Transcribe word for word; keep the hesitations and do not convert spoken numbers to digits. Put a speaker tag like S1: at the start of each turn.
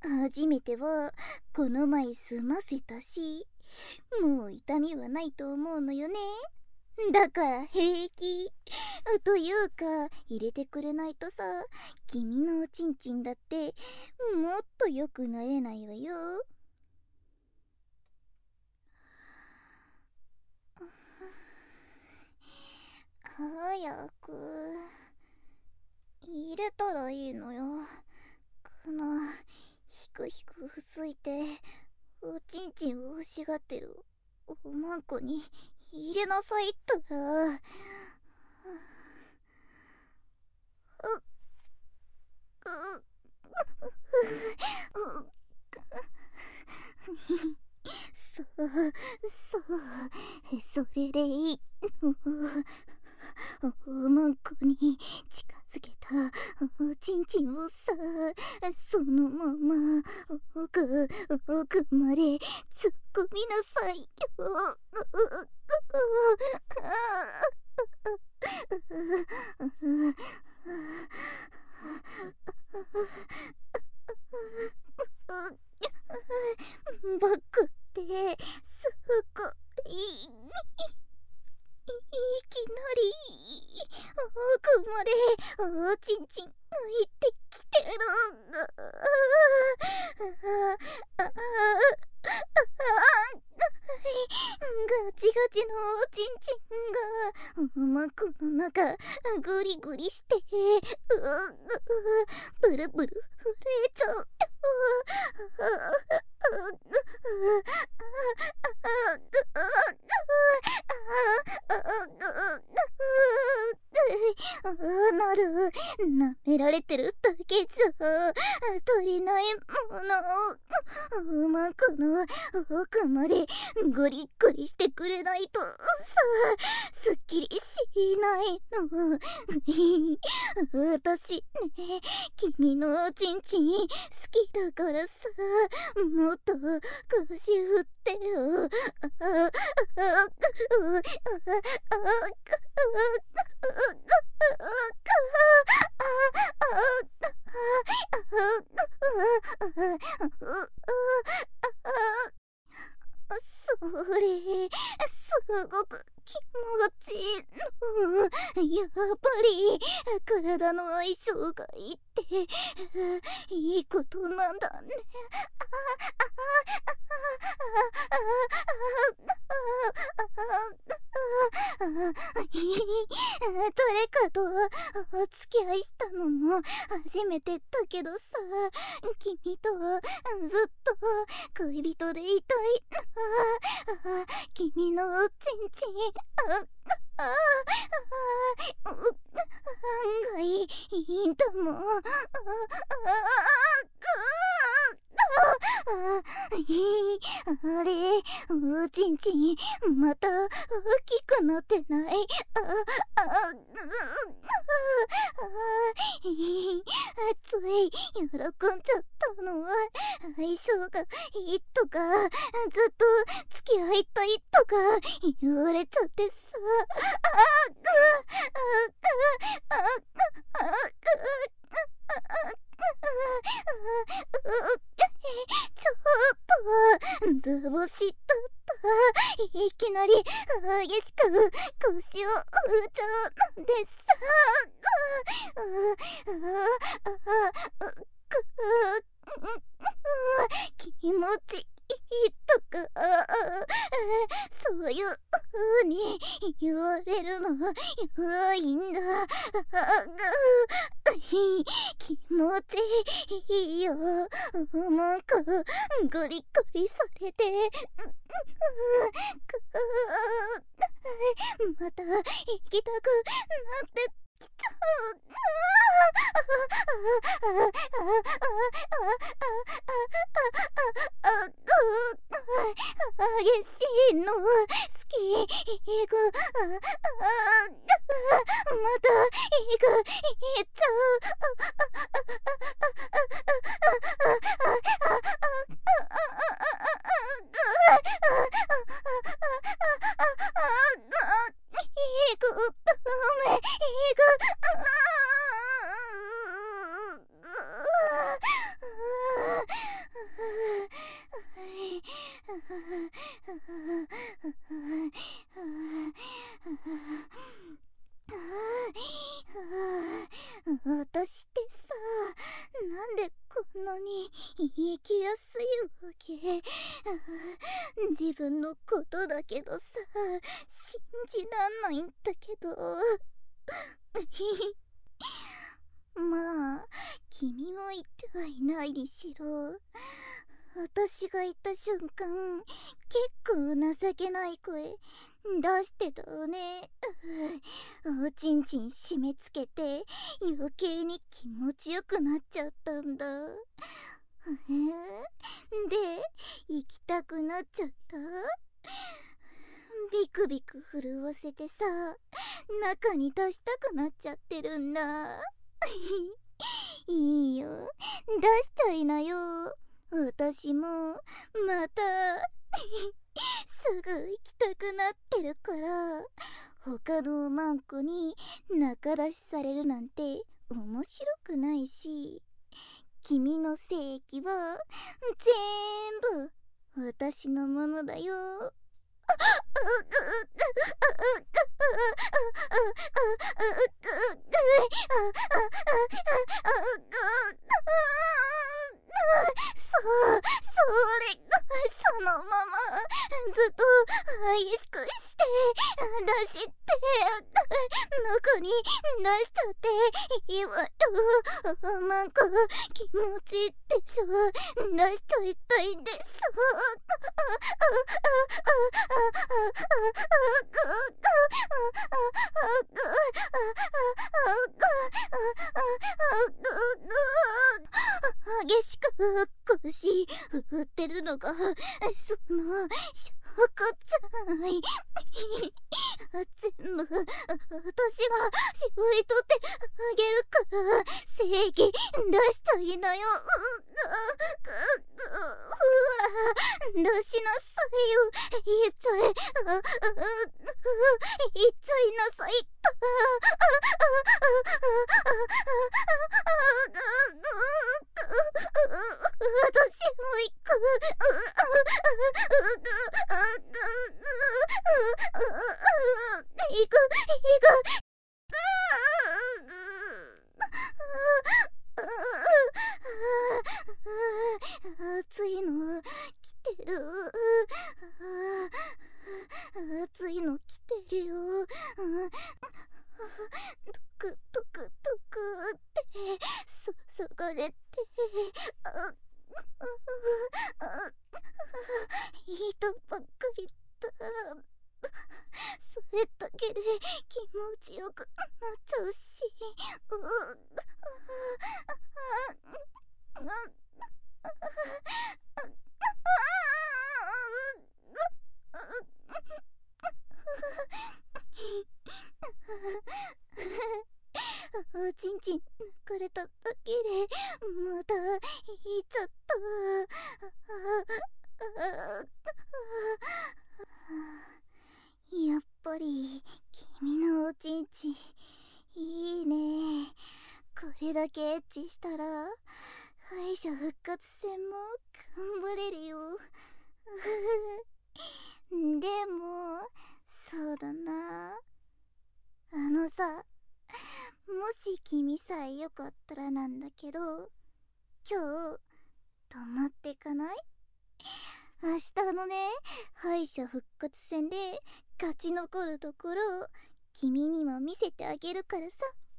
S1: 初めてはこの前済ませたし、もう痛みはないと思うのよね。だから平気というか、入れてくれないとさ、君のおちんちんだってもっと良くなれないわよ。早く入れたらいいのよ。このひくひくついておちんちんを欲しがってるおまんこに入れなさいったら。そうそう、それでいい。おまんこに近づけたおちんちんをさ、そのまま奥奥まで突っ込みなさいよ。バックってすごい、いきなり奥までおちんちん抜いてきてる。ガチガチのおちんちんがおまんこの中グリグリして、ブルブル震えちゃう。なる、舐められてるだけじゃ足りないもの。おまんこの奥までゴリゴリしてくれないとさ、すっきりしないの。私ね、君のおちんちん好きだからさ、もっと腰振ってよ。それすごく気持ちいいの。やっぱり体の相性がいいっていいことなんだね。誰かとお付き合いしたのも初めてだけどさ、君とはずっと恋人でいたいな。君のおちんちん、ああ案外いいんだもん。あれ、おちんちんまた大きくなってない？ああつい喜んじゃったのは相性がいいとか、ずっと付き合いたいとか言われちゃってさ。ちょっと図星だった。いきなり激しく腰を打っちゃうなんてさ。気持ちいいとかそういう風に言われるのいいんだ。気持ちいいよ。なんかゴリゴリされてまた行きたくなってきた。激しいの好き。また行く行っちゃう。行くダメ、行く。 私ってさ、なんでこんなに生きやすいわけ？自分のことだけどさ、信じらんないんだけど。まあ、君も言ってはいないにしろ、私が言った瞬間、結構情けない声出してたわね。おちんちん締め付けて余計に気持ちよくなっちゃったんだ。で、行きたくなっちゃった。ビクビク震わせてさ、中に出したくなっちゃってるんだ。いいよ、出しちゃいなよ。私もまたすぐ行きたくなってるから。他のマンコに仲出しされるなんて面白くないし、君の性器は全部私のものだよ。そう、それ、そのままずっと激しくして出して中に出しちゃっていいわよ。なんか気持ちいいでしょ。出しちゃいたいんです。激しく腰振ってるのがその証拠じゃない。全部私がしぼり取ってあげるから正義出しちゃいなよ。出しなさいよ。言っちゃえ。言っちゃいなさい。私も行く。行く行く。暑いの来てる。暑いの来てるよ。トクトクトクってそそがれて、人ばっかりだ。それだけで気持ちよくなっちゃうし。おちんちん抜かれただけでまた言っちゃった。やっぱり君のおちんちんいいね。これだけエッチしたら敗者復活戦も頑張れるよ。でもそうだな、あのさ、もし君さえよかったらなんだけど、今日泊まってかない？明日のね、敗者復活戦で勝ち残るところ君にも見せてあげるからさ。